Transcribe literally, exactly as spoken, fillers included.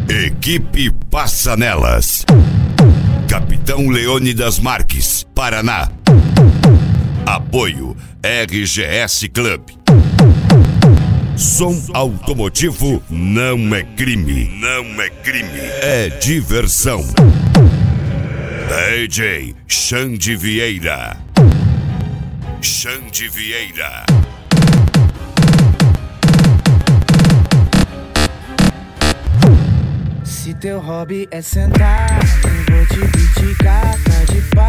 Equipe Passanelas. Capitão Leônidas Marques, Paraná. Apoio R G S Club. Som automotivo não é crime. Não é crime. É diversão. D J Xande Vieira. Xande Vieira. Se teu hobby é sentar, eu vou te criticar, tá de pau.